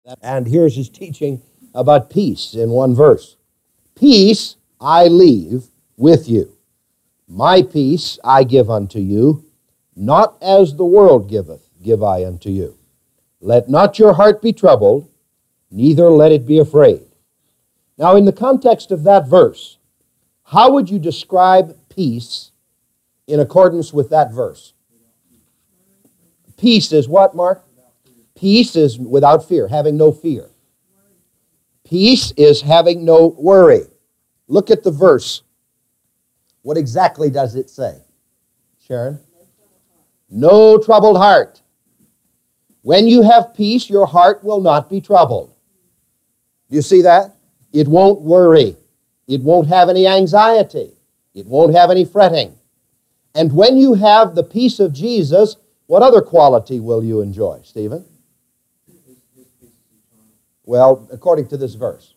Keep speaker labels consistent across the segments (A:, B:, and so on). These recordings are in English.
A: And here's his teaching about peace in one verse. Peace I leave with you. My peace I give unto you. Not as the world giveth, give I unto you. Let not your heart be troubled, neither let it be afraid. Now, in the context of that verse, how would you describe peace in accordance with that verse? Peace is what, Mark? Peace is without fear, having no fear. Peace is having no worry. Look at the verse. What exactly does it say? Sharon? No troubled heart. When you have peace, your heart will not be troubled. Do you see that? It won't worry. It won't have any anxiety. It won't have any fretting. And when you have the peace of Jesus, what other quality will you enjoy, Stephen? Well, according to this verse.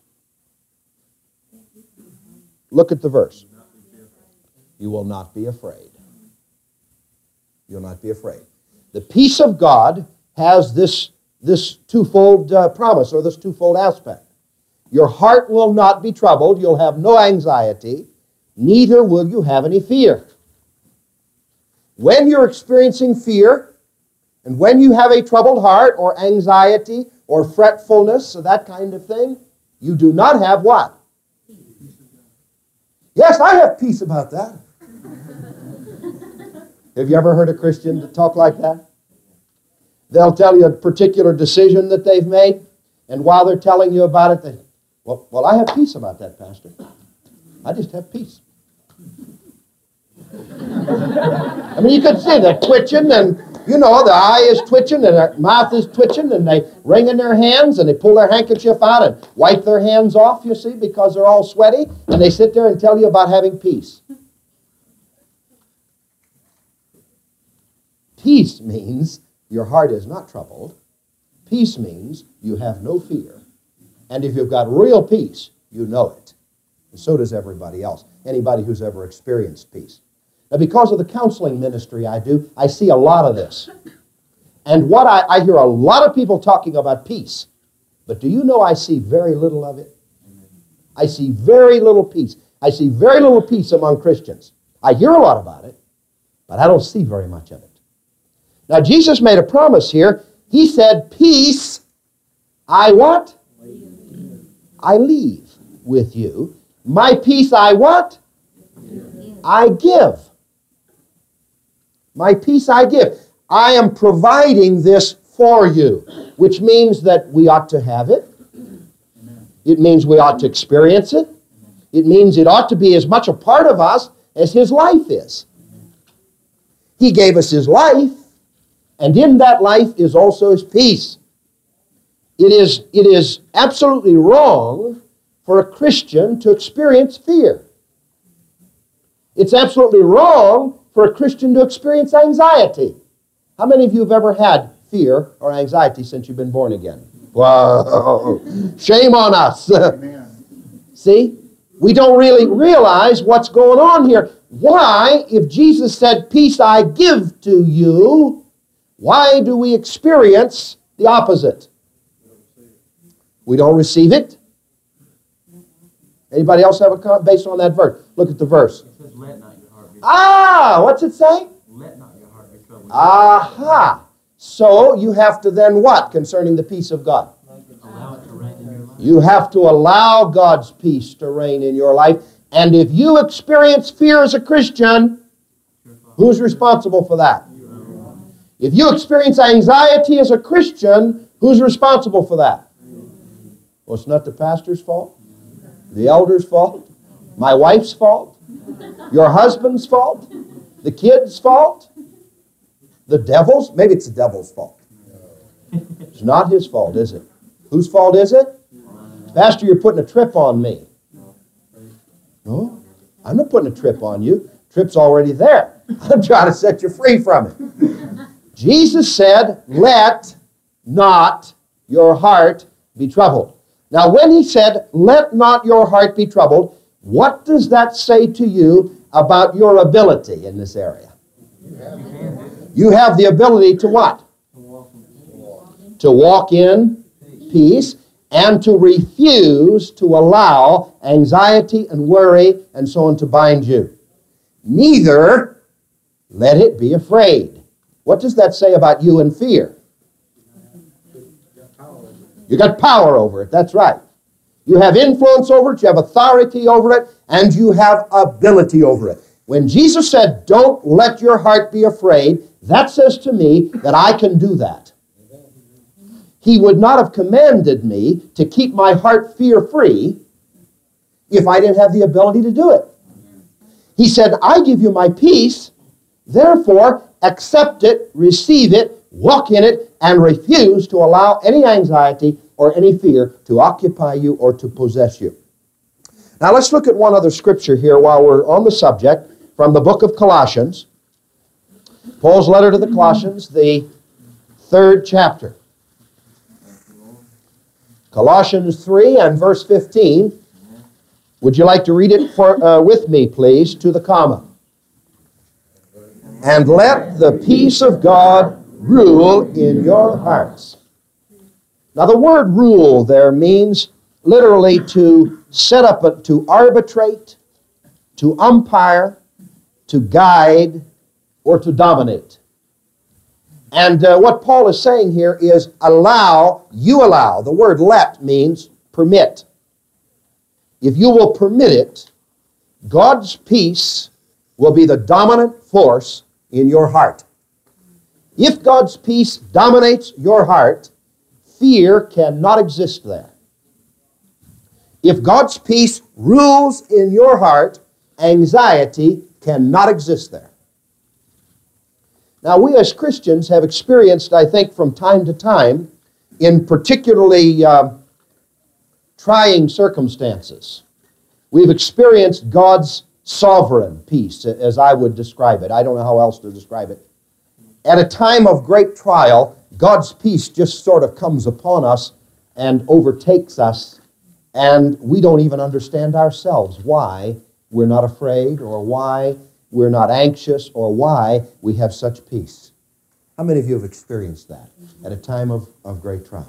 A: Look at the verse. You will not be afraid. You'll not be afraid. The peace of God has this twofold promise, or this twofold aspect. Your heart will not be troubled. You'll have no anxiety. Neither will you have any fear. When you're experiencing fear, and when you have a troubled heart, or anxiety, or fretfulness, or that kind of thing, you do not have what? Yes, I have peace about that. Have you ever heard a Christian talk like that? They'll tell you a particular decision that they've made, and while they're telling you about it, they, well, I have peace about that, Pastor. I just have peace. I mean, you could see they're twitching, and, you know, the eye is twitching, and their mouth is twitching, and they wring in their hands, and they pull their handkerchief out and wipe their hands off, you see, because they're all sweaty, and they sit there and tell you about having peace. Peace means your heart is not troubled. Peace means you have no fear. And if you've got real peace, you know it. And so does everybody else. Anybody who's ever experienced peace. Now, because of the counseling ministry I do, I see a lot of this. And what I hear a lot of people talking about peace. But do you know I see very little of it? I see very little peace. I see very little peace among Christians. I hear a lot about it, but I don't see very much of it. Now, Jesus made a promise here. He said, peace, I what? I leave with you. My peace I what? I give. My peace I give. I am providing this for you, which means that we ought to have it. It means we ought to experience it. It means it ought to be as much a part of us as His life is. He gave us His life, and in that life is also His peace. It is absolutely wrong for a Christian to experience fear. It's absolutely wrong for a Christian to experience anxiety. How many of you have ever had fear or anxiety since you've been born again? Whoa! Shame on us. See? We don't really realize what's going on here. Why, if Jesus said, peace I give to you, why do we experience the opposite? We don't receive it. Anybody else have a comment based on that verse? Look at the verse.
B: It says, let not your heart be troubled.
A: What's it say?
B: Let not your heart be troubled.
A: Aha. So you have to then what concerning the peace of God?
B: Allow it to reign in your life.
A: You have to allow God's peace to reign in your life. And if you experience fear as a Christian, who's responsible for that? If you experience anxiety as a Christian, who's responsible for that? Well, it's not the pastor's fault, the elder's fault, my wife's fault, your husband's fault, the kid's fault, the devil's. Maybe it's the devil's fault. It's not his fault, is it? Whose fault is it? Pastor, you're putting a trip on me. No, I'm not putting a trip on you. Trip's already there. I'm trying to set you free from it. Jesus said, let not your heart be troubled. Now, when He said, let not your heart be troubled, what does that say to you about your ability in this area? You have the ability to what? To walk in peace and to refuse to allow anxiety and worry and so on to bind you. Neither let it be afraid. What does that say about you and fear? You got power over it, that's right. You have influence over it, you have authority over it, and you have ability over it. When Jesus said, don't let your heart be afraid, that says to me that I can do that. He would not have commanded me to keep my heart fear-free if I didn't have the ability to do it. He said, I give you my peace, therefore accept it, receive it, walk in it, and refuse to allow any anxiety or any fear to occupy you or to possess you. Now let's look at one other scripture here while we're on the subject from the book of Colossians. Paul's letter to the Colossians, the 3rd chapter. Colossians 3 and verse 15. Would you like to read it with me, please, to the comma? And let the peace of God rule in your hearts. Now the word rule there means literally to set up, to arbitrate, to umpire, to guide, or to dominate. And what Paul is saying here is allow, you allow. The word let means permit. If you will permit it, God's peace will be the dominant force in your heart. If God's peace dominates your heart, fear cannot exist there. If God's peace rules in your heart, anxiety cannot exist there. Now, we as Christians have experienced, I think, from time to time, in particularly trying circumstances, we've experienced God's sovereign peace, as I would describe it. I don't know how else to describe it. At a time of great trial, God's peace just sort of comes upon us and overtakes us, and we don't even understand ourselves why we're not afraid or why we're not anxious or why we have such peace. How many of you have experienced that at a time of great trial?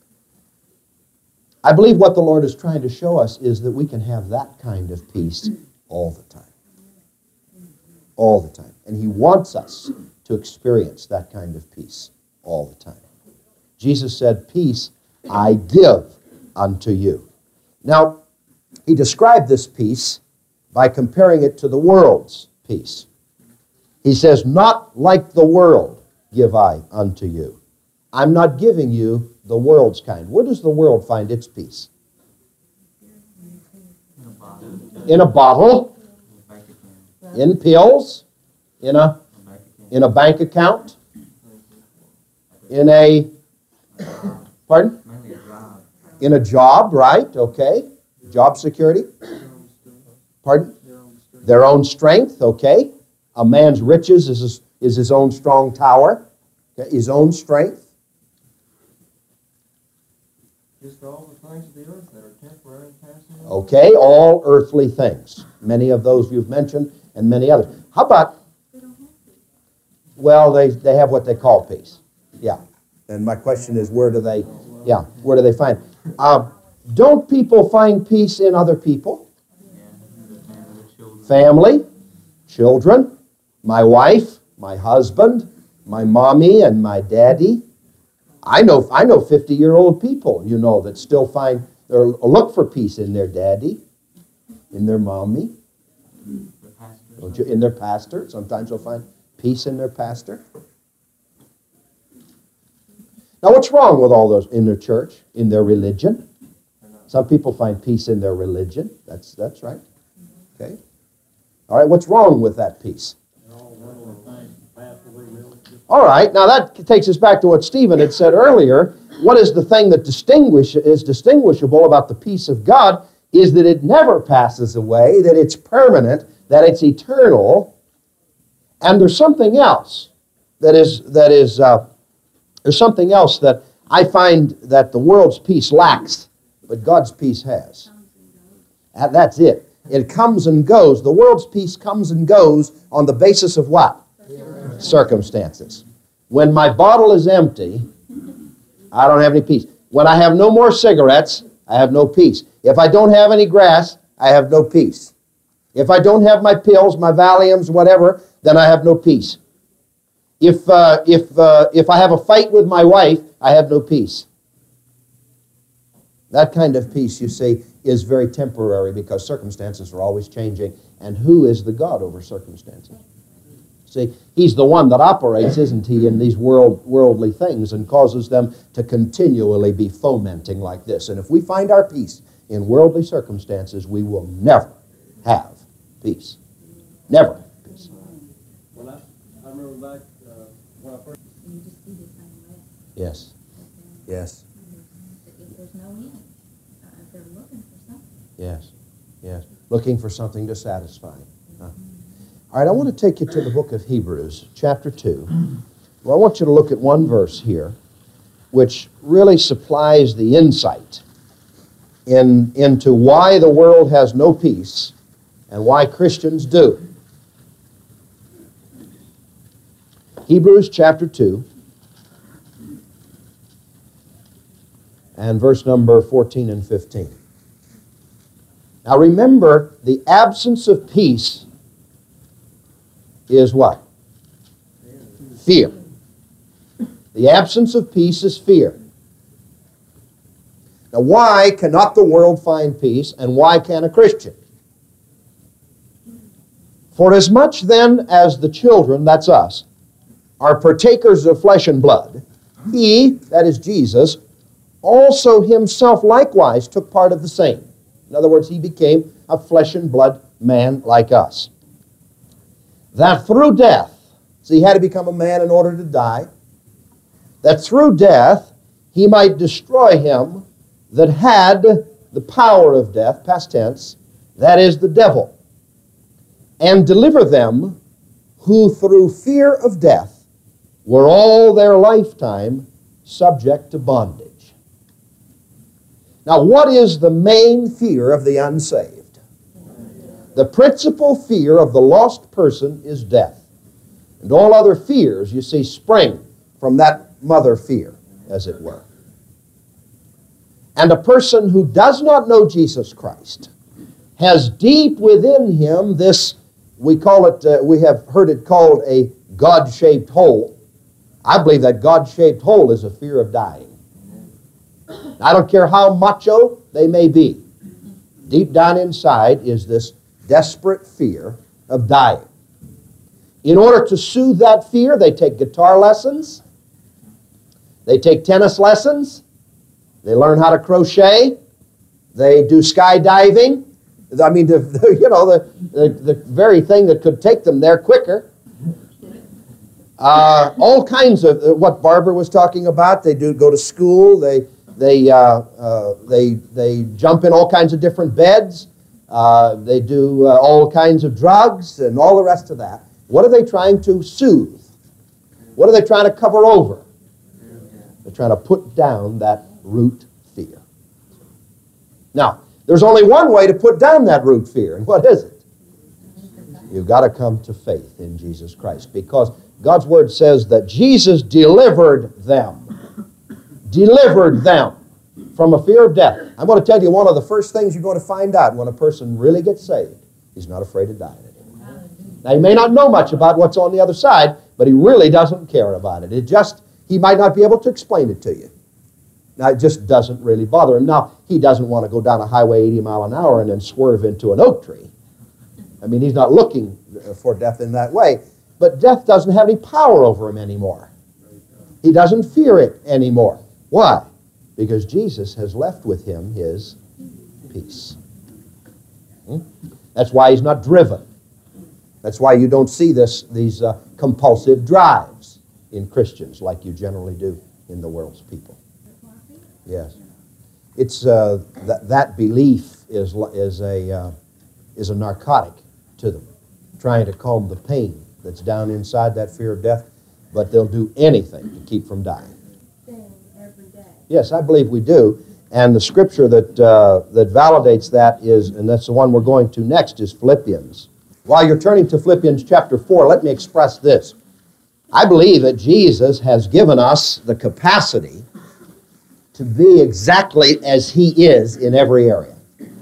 A: I believe what the Lord is trying to show us is that we can have that kind of peace all the time. All the time. And He wants us to experience that kind of peace all the time. Jesus said, peace I give unto you. Now, He described this peace by comparing it to the world's peace. He says, not like the world give I unto you. I'm not giving you the world's kind. Where does the world find its peace? In a bottle, in pills, in a bank account, in a, pardon? In a job, right? Okay. Job security. Pardon? Their own strength, okay. A man's riches is his own strong tower, okay? His own strength.
B: Just all the things of the earth that are temporary and passing away.
A: Okay, all earthly things. Many of those you've mentioned and many others. How about, well, they have what they call peace. Yeah. And my question is, where do they find it? Don't people find peace in other people? Family, children, my wife, my husband, my mommy and my daddy. I know 50-year-old people, that still find or look for peace in their daddy, in their mommy, in their pastor. Sometimes they'll find peace in their pastor. Now, what's wrong with all those in their church, in their religion? Some people find peace in their religion. That's right. Okay. All right, what's wrong with that peace? All right, now that takes us back to what Stephen had said earlier. What is the thing that is distinguishable about the peace of God is that it never passes away, that it's permanent, that it's eternal, and there's something else there's something else that I find that the world's peace lacks, but God's peace has. And that's it. It comes and goes. The world's peace comes and goes on the basis of what? Circumstances. When my bottle is empty, I don't have any peace. When I have no more cigarettes, I have no peace. If I don't have any grass, I have no peace. If I don't have my pills, my Valiums, whatever, then I have no peace. If I have a fight with my wife, I have no peace. That kind of peace, you see, is very temporary because circumstances are always changing. And who is the God over circumstances? See, He's the one that operates, isn't He, in these worldly things and causes them to continually be fomenting like this. And if we find our peace in worldly circumstances, we will never have peace. Never have peace.
B: Well, I remember back when I first...
C: You just see the same way.
A: Yes. Yes.
C: If there's no end, they're looking for something.
A: Yes. Yes. Looking for something to satisfy. Huh? All right, I want to take you to the book of Hebrews, chapter 2. Well, I want you to look at one verse here, which really supplies the insight into why the world has no peace and why Christians do. Hebrews chapter 2 and verse number 14 and 15. Now remember, the absence of peace is what? Fear. The absence of peace is fear. Now why cannot the world find peace and why can a Christian? For as much then as the children, that's us, are partakers of flesh and blood, He, that is Jesus, also Himself likewise took part of the same. In other words, He became a flesh and blood man like us. That through death, so He had to become a man in order to die, that through death He might destroy him that had the power of death, past tense, that is the devil, and deliver them who through fear of death were all their lifetime subject to bondage. Now, what is the main fear of the unsaved? The principal fear of the lost person is death. And all other fears, you see, spring from that mother fear, as it were. And a person who does not know Jesus Christ has deep within him this, we call it, we have heard it called a God-shaped hole. I believe that God-shaped hole is a fear of dying. I don't care how macho they may be. Deep down inside is this desperate fear of dying. In order to soothe that fear, they take guitar lessons, they take tennis lessons, they learn how to crochet, they do skydiving. I mean, the very thing that could take them there quicker. All kinds of what Barbara was talking about. They do go to school. They jump in all kinds of different beds. They do all kinds of drugs and all the rest of that. What are they trying to soothe? What are they trying to cover over? They're trying to put down that root fear. Now, there's only one way to put down that root fear, and what is it? You've got to come to faith in Jesus Christ, because God's Word says that Jesus delivered them. Delivered them from a fear of death. I'm going to tell you one of the first things you're going to find out when a person really gets saved. He's not afraid of dying anymore. Now, he may not know much about what's on the other side, but he really doesn't care about it. He might not be able to explain it to you. Now, it just doesn't really bother him. Now, he doesn't want to go down a highway 80 miles an hour and then swerve into an oak tree. I mean, he's not looking for death in that way. But death doesn't have any power over him anymore. He doesn't fear it anymore. Why? Because Jesus has left with him his peace. That's why he's not driven. That's why you don't see these compulsive drives in Christians like you generally do in the world's people. Yes. It's that belief is a narcotic to them, trying to calm the pain that's down inside that fear of death, but they'll do anything to keep from dying.
C: Every day.
A: Yes, I believe we do. And the scripture that validates that is, and that's the one we're going to next, is Philippians. While you're turning to Philippians chapter 4, let me express this. I believe that Jesus has given us the capacity to be exactly as He is in every area.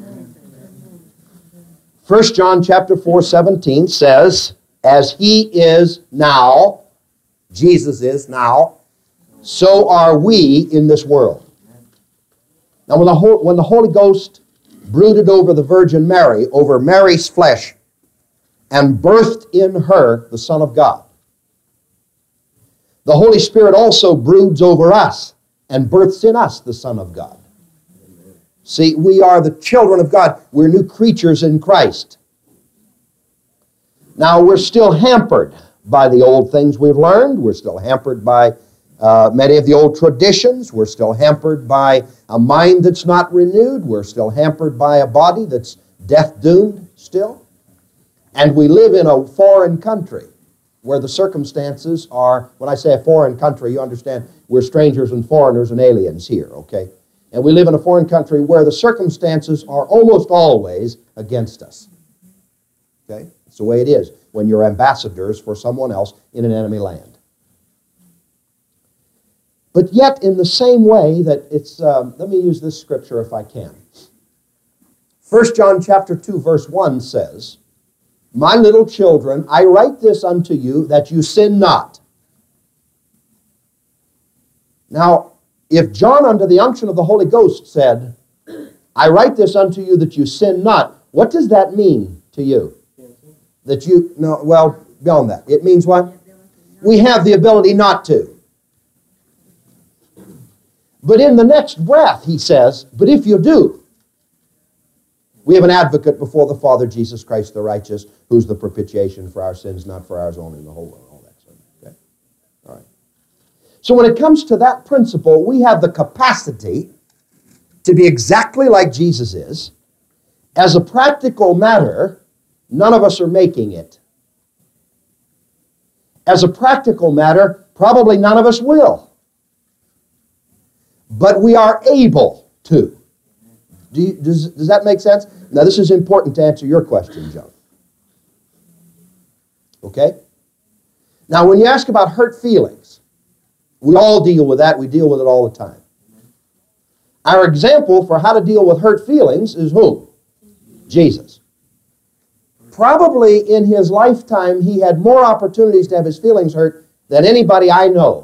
A: 1 John chapter 4:17 says, as He is now, Jesus is now, so are we in this world. Now when the Holy Ghost brooded over the Virgin Mary, over Mary's flesh, and birthed in her the Son of God, the Holy Spirit also broods over us and births in us the Son of God. See, we are the children of God. We're new creatures in Christ. Now, we're still hampered by the old things we've learned. We're still hampered by many of the old traditions. We're still hampered by a mind that's not renewed. We're still hampered by a body that's death-doomed still. And we live in a foreign country where the circumstances are, when I say a foreign country, you understand, we're strangers and foreigners and aliens here, okay? And we live in a foreign country where the circumstances are almost always against us. Okay? It's the way it is when you're ambassadors for someone else in an enemy land. But yet, in the same way that it's, let me use this scripture if I can. 1 John chapter 2, verse 1 says, my little children, I write this unto you that you sin not. Now, if John under the unction of the Holy Ghost said, I write this unto you that you sin not, what does that mean to you? That you, no, well, beyond that. It means what? We have the ability not to. But in the next breath, he says, but if you do, we have an advocate before the Father, Jesus Christ the righteous, who's the propitiation for our sins, not for ours only, in the whole world. All that stuff. Okay? All right. So when it comes to that principle, we have the capacity to be exactly like Jesus is. As a practical matter, none of us are making it. As a practical matter, probably none of us will. But we are able to. Does that make sense? Now, this is important to answer your question, John. Okay? Now, when you ask about hurt feelings, we all deal with that. We deal with it all the time. Our example for how to deal with hurt feelings is whom? Jesus. Probably in his lifetime, he had more opportunities to have his feelings hurt than anybody I know.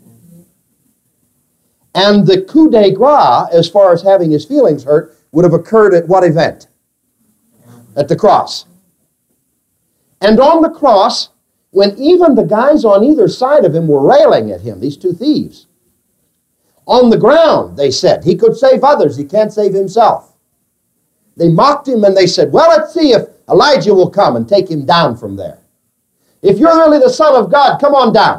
A: And the coup de grace, as far as having his feelings hurt, would have occurred at what event? At the cross. And on the cross, when even the guys on either side of him were railing at him, these two thieves, on the ground, they said, he could save others, he can't save himself. They mocked him and they said, well, let's see if Elijah will come and take him down from there. If you're really the Son of God, come on down.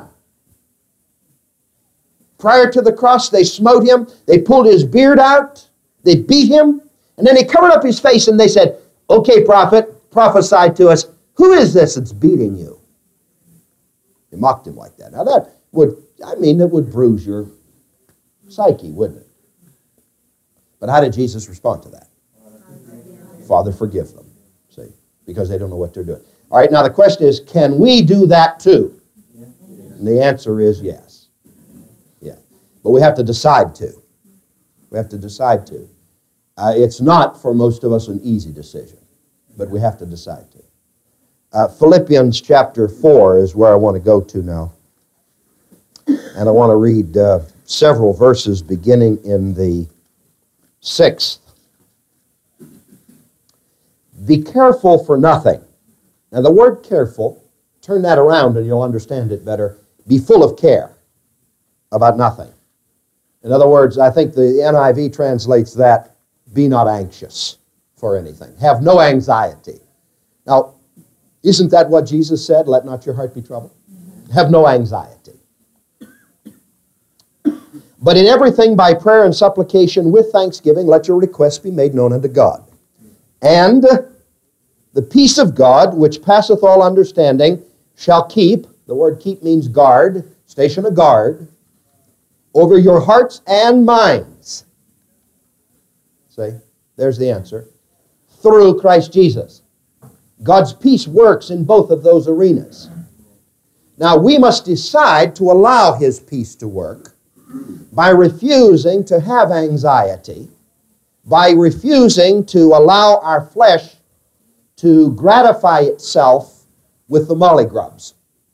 A: Prior to the cross, they smote him. They pulled his beard out. They beat him. And then they covered up his face and they said, okay, prophet, prophesy to us. Who is this that's beating you? They mocked him like that. Now that would, that would bruise your psyche, wouldn't it? But how did Jesus respond to that? Father, forgive them. See, because they don't know what they're doing. All right, now the question is, can we do that too? And the answer is yes. But we have to decide to. We have to decide to. It's not, for most of us, an easy decision, but we have to decide to. Philippians chapter 4 is where I want to go to now. And I want to read several verses beginning in the 6th. Be careful for nothing. Now the word careful, turn that around and you'll understand it better. Be full of care about nothing. In other words, I think the NIV translates that, be not anxious for anything. Have no anxiety. Now, isn't that what Jesus said? Let not your heart be troubled. Have no anxiety. But in everything by prayer and supplication with thanksgiving, let your requests be made known unto God. And the peace of God, which passeth all understanding, shall keep, the word keep means guard, station a guard, over your hearts and minds. See, there's the answer. Through Christ Jesus. God's peace works in both of those arenas. Now, we must decide to allow His peace to work by refusing to have anxiety, by refusing to allow our flesh to gratify itself with the molly grubs.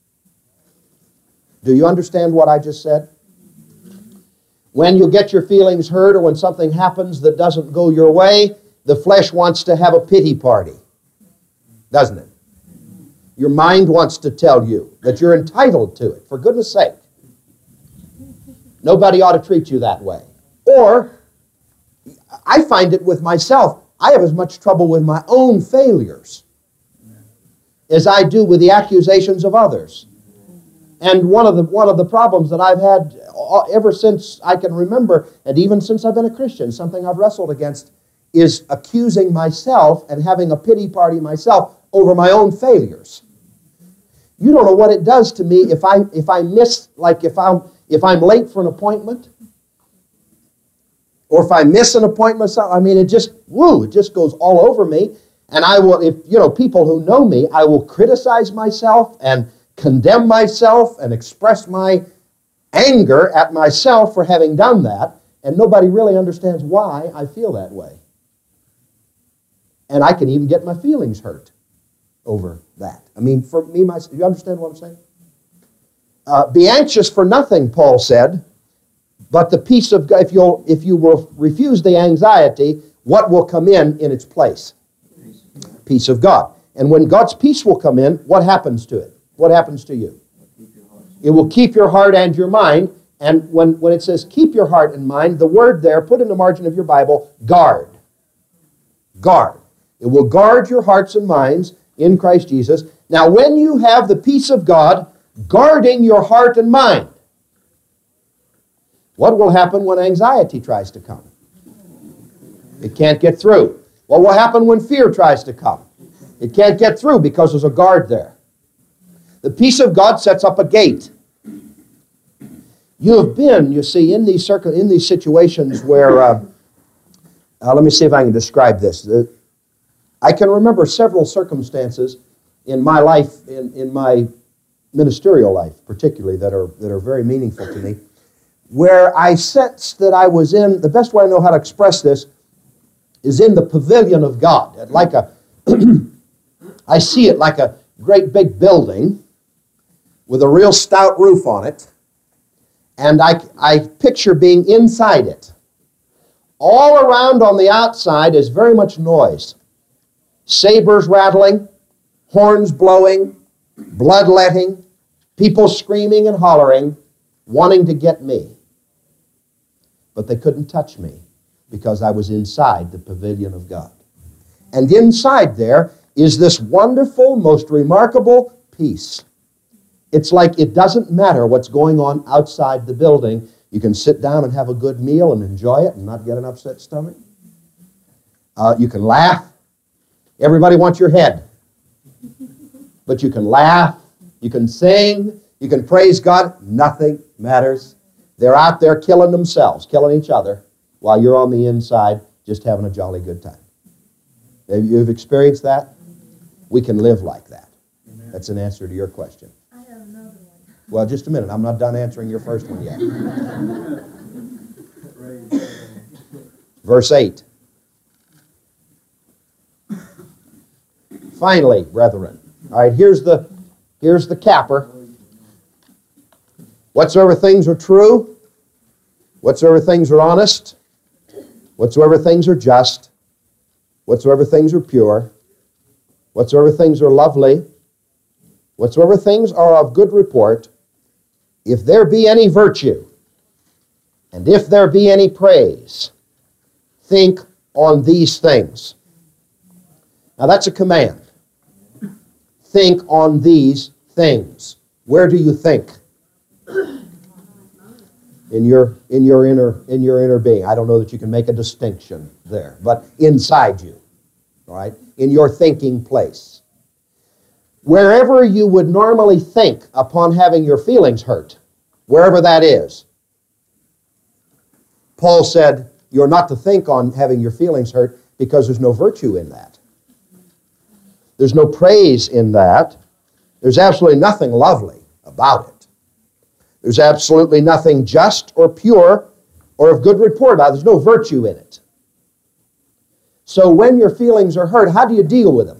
A: Do you understand what I just said? When you get your feelings hurt or when something happens that doesn't go your way, the flesh wants to have a pity party, doesn't it? Your mind wants to tell you that you're entitled to it, for goodness sake. Nobody ought to treat you that way. Or, I find it with myself. I have as much trouble with my own failures as I do with the accusations of others. And one of the problems that I've had ever since I can remember, and even since I've been a Christian, something I've wrestled against, is accusing myself and having a pity party myself over my own failures. You don't know what it does to me if I miss, like if I'm late for an appointment, or if I miss an appointment. I mean, it just goes all over me. And I will, people who know me, I will criticize myself and condemn myself and express my anger at myself for having done that, and nobody really understands why I feel that way. And I can even get my feelings hurt over that. I mean, for me, do you understand what I'm saying? Be anxious for nothing, Paul said, but the peace of God, if you will refuse the anxiety, what will come in its place? Peace of God. And when God's peace will come in, what happens to it? What happens to you? It will keep your heart and your mind. And when it says keep your heart and mind, the word there, put in the margin of your Bible, guard. Guard. It will guard your hearts and minds in Christ Jesus. Now, when you have the peace of God guarding your heart and mind, what will happen when anxiety tries to come? It can't get through. What will happen when fear tries to come? It can't get through because there's a guard there. The peace of God sets up a gate. You have been, you see, in these situations where, let me see if I can describe this. I can remember several circumstances in my life, in my ministerial life particularly, that are very meaningful to me, where I sensed that I was in, the best way I know how to express this, is in the pavilion of God. I see it like a great big building with a real stout roof on it, and I picture being inside it. All around on the outside is very much noise. Sabers rattling, horns blowing, bloodletting, people screaming and hollering, wanting to get me. But they couldn't touch me because I was inside the pavilion of God. And inside there is this wonderful, most remarkable peace. It's like it doesn't matter what's going on outside the building. You can sit down and have a good meal and enjoy it and not get an upset stomach. You can laugh. Everybody wants your head. But you can laugh. You can sing. You can praise God. Nothing matters. They're out there killing themselves, killing each other, while you're on the inside just having a jolly good time. You've experienced that? We can live like that. Amen. That's an answer to your question.
C: I have another one.
A: Well, just a minute. I'm not done answering your first one yet. Verse 8. Finally, brethren. All right, here's the capper. Whatsoever things are true, whatsoever things are honest, whatsoever things are just, whatsoever things are pure, whatsoever things are lovely, whatsoever things are of good report, if there be any virtue, and if there be any praise, think on these things. Now that's a command. Think on these things. Where do you think? In your inner being. I don't know that you can make a distinction there, but inside you, all right, in your thinking place. Wherever you would normally think upon having your feelings hurt, wherever that is, Paul said you're not to think on having your feelings hurt because there's no virtue in that. There's no praise in that. There's absolutely nothing lovely about it. There's absolutely nothing just or pure or of good report about it. There's no virtue in it. So when your feelings are hurt, how do you deal with them?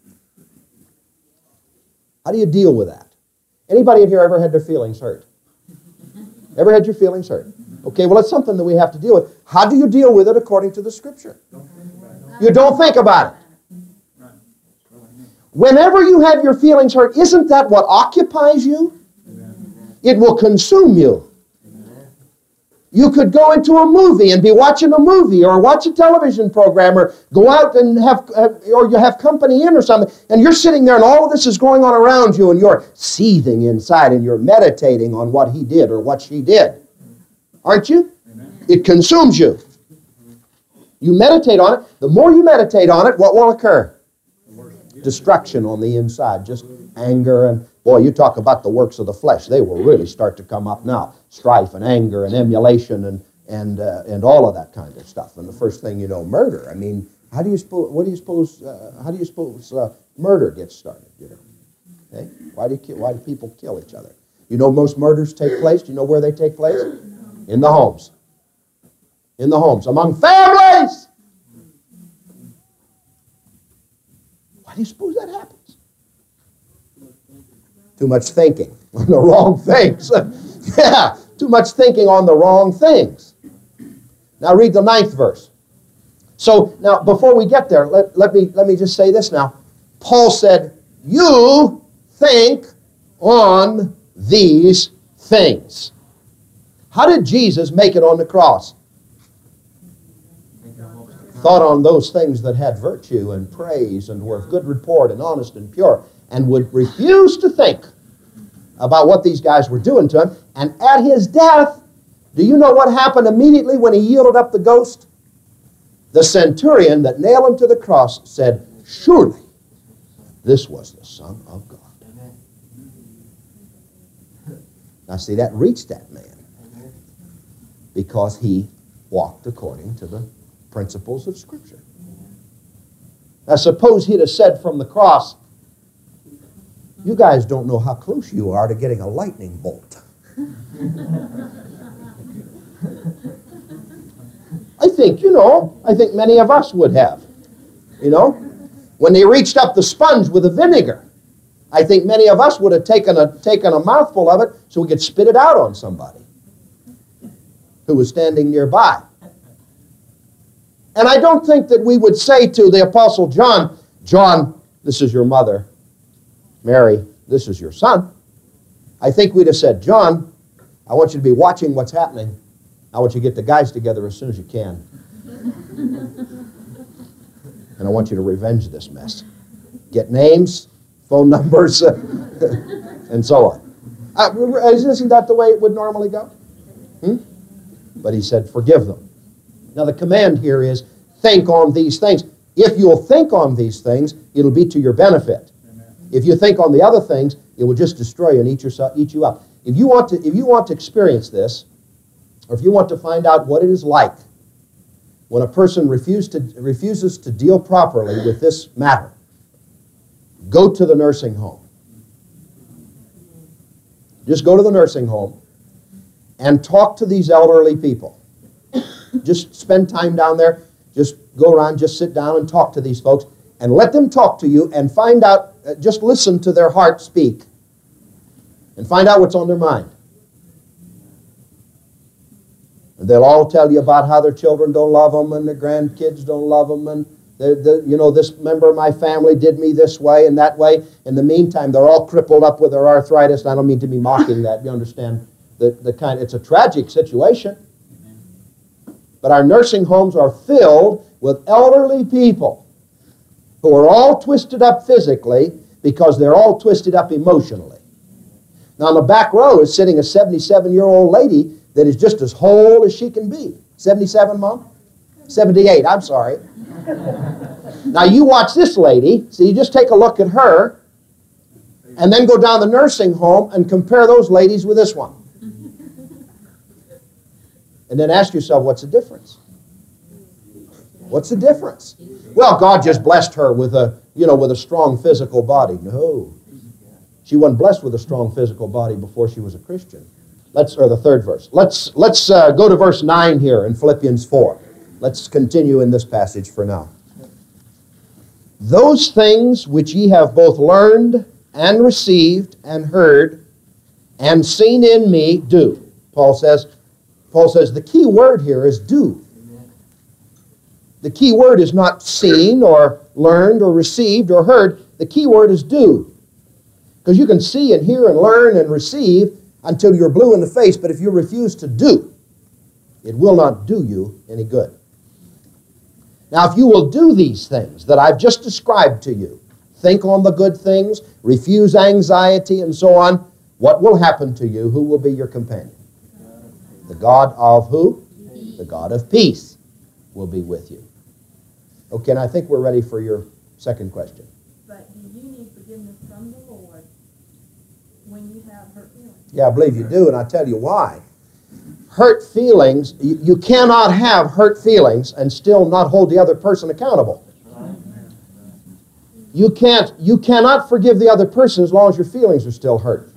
A: How do you deal with that? Anybody in here ever had their feelings hurt? Ever had your feelings hurt? Okay, well, it's something that we have to deal with. How do you deal with it according to the Scripture? You don't think about it. Whenever you have your feelings hurt, isn't that what occupies you? It will consume you. You could go into a movie and be watching a movie or watch a television program or go out and or you have company in or something, and you're sitting there and all of this is going on around you and you're seething inside and you're meditating on what he did or what she did. Aren't you? It consumes you. You meditate on it. The more you meditate on it, what will occur? Destruction on the inside. Just anger and, boy, you talk about the works of the flesh. They will really start to come up now. Strife and anger and emulation and all of that kind of stuff. And the first thing you know, murder. I mean, how do you suppose murder gets started? You know, okay? Why do people kill each other? You know, most murders take place. Do you know where they take place? In the homes. In the homes, among families. Why do you suppose that happens? Too much thinking on the wrong things. Yeah, too much thinking on the wrong things. Now read the 9th verse. So now before we get there, let me just say this now. Paul said, you think on these things. How did Jesus make it on the cross? Thought on those things that had virtue and praise and were of good report and honest and pure, and would refuse to think about what these guys were doing to him. And at his death, do you know what happened immediately when he yielded up the ghost? The centurion that nailed him to the cross said, surely this was the Son of God. Now see, that reached that man because he walked according to the principles of Scripture. Now suppose he'd have said from the cross, you guys don't know how close you are to getting a lightning bolt. I think many of us would have. You know, when they reached up the sponge with the vinegar, I think many of us would have taken a mouthful of it so we could spit it out on somebody who was standing nearby. And I don't think that we would say to the Apostle John, John, this is your mother. Mary, this is your son. I think we'd have said, John, I want you to be watching what's happening. I want you to get the guys together as soon as you can. And I want you to revenge this mess. Get names, phone numbers, and so on. Isn't that the way it would normally go? But he said, forgive them. Now the command here is, think on these things. If you'll think on these things, it'll be to your benefit. Amen. If you think on the other things, it will just destroy you and eat you up. If you want to experience this, or if you want to find out what it is like when a person refuses to deal properly with this matter, go to the nursing home. Just go to the nursing home and talk to these elderly people. Just spend time down there. Just go around, just sit down and talk to these folks and let them talk to you and find out, just listen to their heart speak and find out what's on their mind. And they'll all tell you about how their children don't love them and their grandkids don't love them and this member of my family did me this way and that way. In the meantime, they're all crippled up with their arthritis. And I don't mean to be mocking that. You understand it's a tragic situation. But our nursing homes are filled with elderly people who are all twisted up physically because they're all twisted up emotionally. Now, on the back row is sitting a 77-year-old lady that is just as whole as she can be. 77, Mom? 78, I'm sorry. Now, you watch this lady. So you just take a look at her and then go down the nursing home and compare those ladies with this one. And then ask yourself, what's the difference? What's the difference? Well, God just blessed her with a strong physical body. No. She wasn't blessed with a strong physical body before she was a Christian. Or the third verse. Let's go to verse 9 here in Philippians 4. Let's continue in this passage for now. Those things which ye have both learned and received and heard and seen in me, do. Paul says the key word here is do. The key word is not seen or learned or received or heard. The key word is do. Because you can see and hear and learn and receive until you're blue in the face, but if you refuse to do, it will not do you any good. Now, if you will do these things that I've just described to you, think on the good things, refuse anxiety, and so on, what will happen to you? Who will be your companion? The God of who? The God of peace will be with you. Okay, and I think we're ready for your second question.
C: But do you need forgiveness from the Lord when you have hurt feelings?
A: Yeah, I believe you do, and I'll tell you why. Hurt feelings, you cannot have hurt feelings and still not hold the other person accountable. You cannot forgive the other person as long as your feelings are still hurt.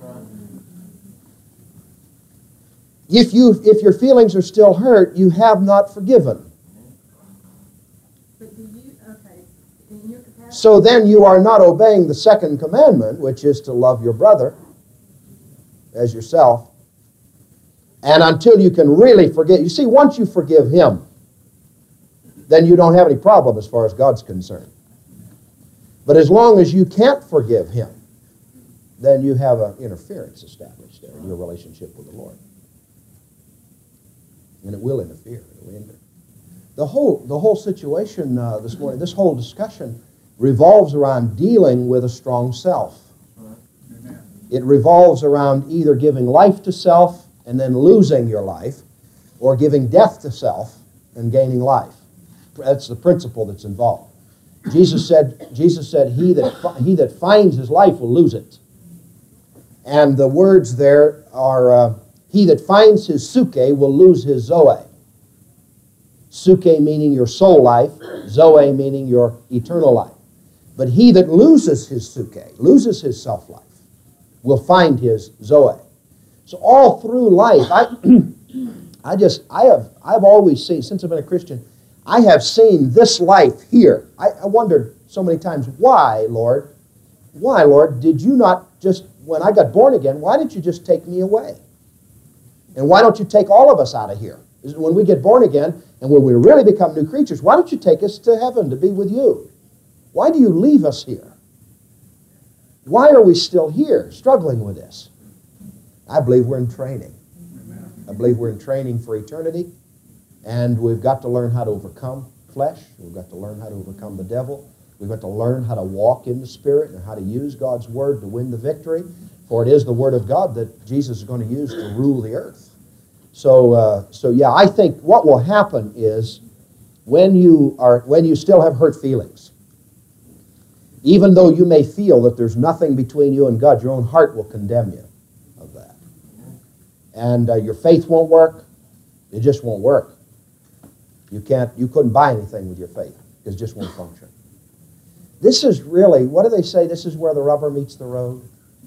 A: If your feelings are still hurt, you have not forgiven.
C: But do you, okay, in your capacity...
A: So then you are not obeying the second commandment, which is to love your brother as yourself. And until you can really forgive, you see, once you forgive him, then you don't have any problem as far as God's concerned. But as long as you can't forgive him, then you have an interference established there in your relationship with the Lord. And it will interfere. It will hinder. The whole situation this morning, this whole discussion revolves around dealing with a strong self. It revolves around either giving life to self and then losing your life, or giving death to self and gaining life. That's the principle that's involved. Jesus said, he that finds his life will lose it. And the words there are, he that finds his suke will lose his zoe. Suke meaning your soul life, zoe meaning your eternal life. But he that loses his suke, loses his self-life, will find his zoe. So all through life, I've always seen, since I've been a Christian, I have seen this life here. I wondered so many times, why, Lord, did you not just, when I got born again, why didn't you just take me away? And why don't you take all of us out of here? When we get born again, and when we really become new creatures, why don't you take us to heaven to be with you? Why do you leave us here? Why are we still here, struggling with this? I believe we're in training. I believe we're in training for eternity, and we've got to learn how to overcome flesh. We've got to learn how to overcome the devil. We've got to learn how to walk in the Spirit and how to use God's Word to win the victory, for it is the Word of God that Jesus is going to use to rule the earth. So yeah, I think what will happen is when you still have hurt feelings, even though you may feel that there's nothing between you and God, your own heart will condemn you of that. And your faith won't work. It just won't work. You couldn't buy anything with your faith. It just won't function. This is really, what do they say? This is where the rubber meets the road.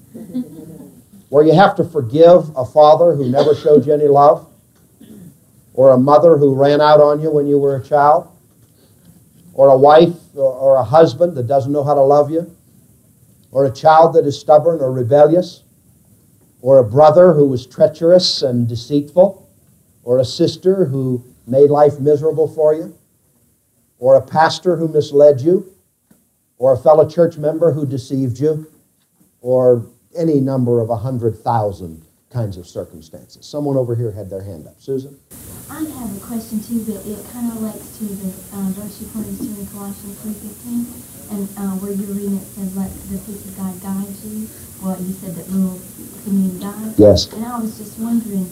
A: Where you have to forgive a father who never showed you any love, or a mother who ran out on you when you were a child, or a wife or a husband that doesn't know how to love you, or a child that is stubborn or rebellious, or a brother who was treacherous and deceitful, or a sister who made life miserable for you, or a pastor who misled you, or a fellow church member who deceived you, or any number of 100,000 kinds of circumstances. Someone over here had their hand up. Susan?
D: I have a question too, but it kind of relates to the verse you pointed to in Colossians 3:15, and where you're reading it says, "Let the peace of God guide you." Well, you said that little communion guide.
A: Yes.
D: And I was just wondering,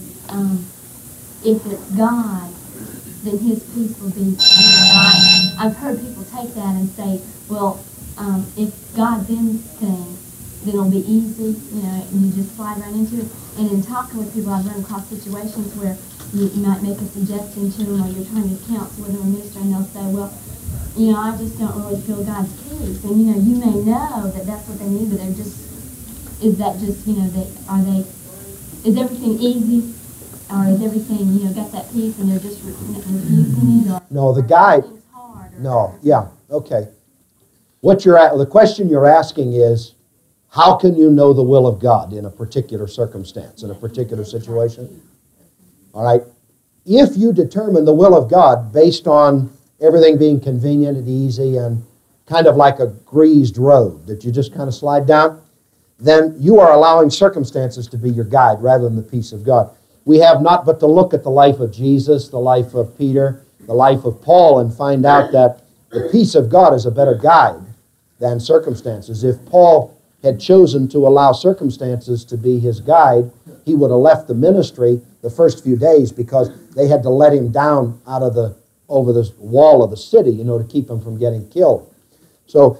D: if it's God, then His peace will be God. I've heard people take that and say, well, if God bends things, then it'll be easy, and you just slide right into it. And in talking with people, I've run across situations where you might make a suggestion to them, or you're trying to counsel with them or minister, and they'll say, well, I just don't really feel God's peace. And, you may know that that's what they need, but they're just, is that just, are they is everything easy? Or is everything, you know, got that peace and they're just refusing it? Or
A: No, the guide.
D: Hard, or,
A: No, yeah, okay. The question you're asking is, how can you know the will of God in a particular circumstance, in a particular situation? All right. If you determine the will of God based on everything being convenient and easy and kind of like a greased road that you just kind of slide down, then you are allowing circumstances to be your guide rather than the peace of God. We have not but to look at the life of Jesus, the life of Peter, the life of Paul, and find out that the peace of God is a better guide than circumstances. If Paul had chosen to allow circumstances to be his guide, he would have left the ministry the first few days because they had to let him down over the wall of the city, you know, to keep him from getting killed. So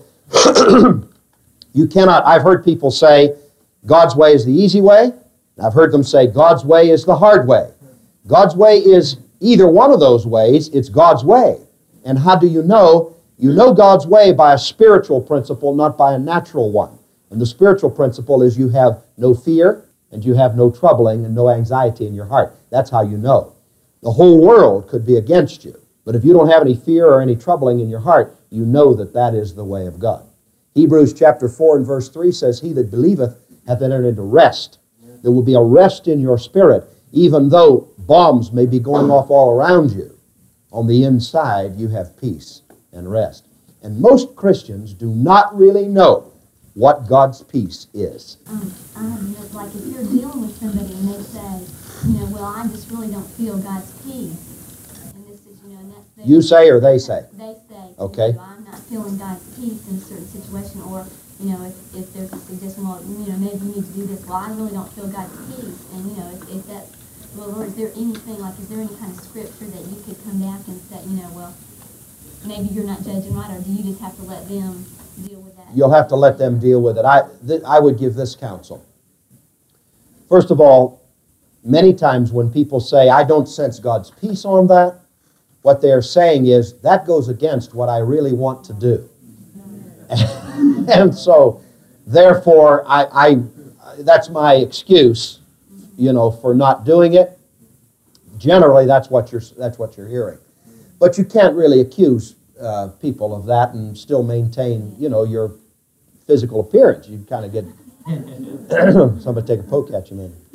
A: you cannot, I've heard people say God's way is the easy way. I've heard them say God's way is the hard way. God's way is either one of those ways. It's God's way. And how do you know? You know God's way by a spiritual principle, not by a natural one. And the spiritual principle is you have no fear and you have no troubling and no anxiety in your heart. That's how you know. The whole world could be against you. But if you don't have any fear or any troubling in your heart, you know that that is the way of God. Hebrews chapter 4 and verse 3 says, "He that believeth hath entered into rest." There will be a rest in your spirit, even though bombs may be going off all around you. On the inside, you have peace and rest. And most Christians do not really know what God's peace is.
D: Like if you're dealing with somebody and they say, you know, well, I just really don't feel God's peace. And this is, you know, and that's
A: You say or they say?
D: They say.
A: Okay.
D: You know, I'm not feeling God's peace in a certain situation. Or, you know, if there's a suggestion, well, you know, maybe you need to do this. Well, I really don't feel God's peace. And, you know, if that's, well, Lord, is there anything, like, is there any kind of scripture that you could come back and say, you know, well, maybe you're not judging right, or do you just have to let them deal with that?
A: You'll have to let them deal with it. I would give this counsel. First of all, many times when people say, I don't sense God's peace on that, what they're saying is, that goes against what I really want to do. And so, therefore, that's my excuse, you know, for not doing it. Generally, that's what you're hearing. But you can't really accuse people of that and still maintain, you know, your physical appearance. You kind of get somebody take a poke at you, maybe.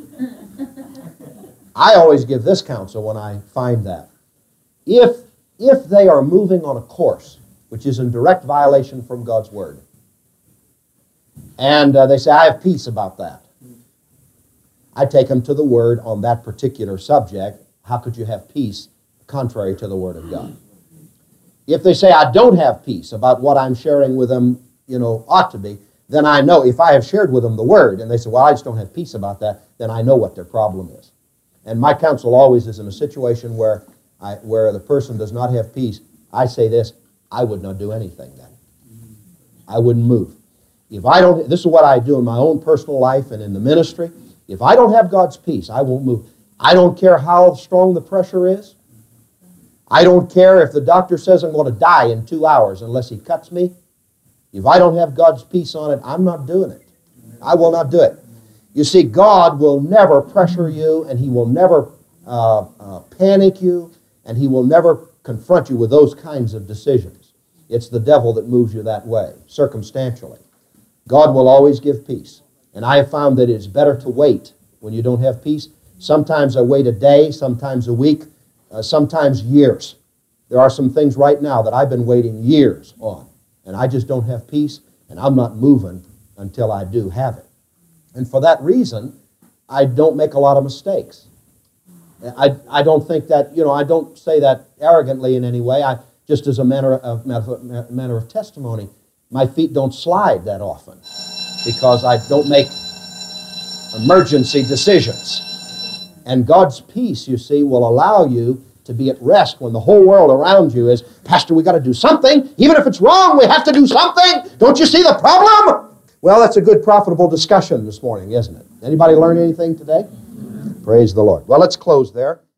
A: I always give this counsel when I find that. If they are moving on a course which is in direct violation from God's Word, and they say, I have peace about that, I take them to the Word on that particular subject. How could you have peace contrary to the Word of God? If they say, I don't have peace about what I'm sharing with them, you know, ought to be, then I know, if I have shared with them the Word, and they say, well, I just don't have peace about that, then I know what their problem is. And my counsel always is in a situation where the person does not have peace, I say this, I would not do anything then. I wouldn't move. This is what I do in my own personal life and in the ministry. If I don't have God's peace, I won't move. I don't care how strong the pressure is. I don't care if the doctor says I'm going to die in 2 hours unless he cuts me. If I don't have God's peace on it, I'm not doing it. I will not do it. You see, God will never pressure you, and He will never panic you, and He will never confront you with those kinds of decisions. It's the devil that moves you that way, circumstantially. God will always give peace. And I have found that it's better to wait when you don't have peace. Sometimes I wait a day, sometimes a week, sometimes years. There are some things right now that I've been waiting years on, and I just don't have peace, and I'm not moving until I do have it. And for that reason, I don't make a lot of mistakes. I don't think that, you know, I don't say that arrogantly in any way. Just as a matter of testimony, my feet don't slide that often because I don't make emergency decisions. And God's peace, you see, will allow you to be at rest when the whole world around you is, Pastor, we got to do something. Even if it's wrong, we have to do something. Don't you see the problem? Well, that's a good, profitable discussion this morning, isn't it? Anybody learn anything today? Praise the Lord. Well, let's close there.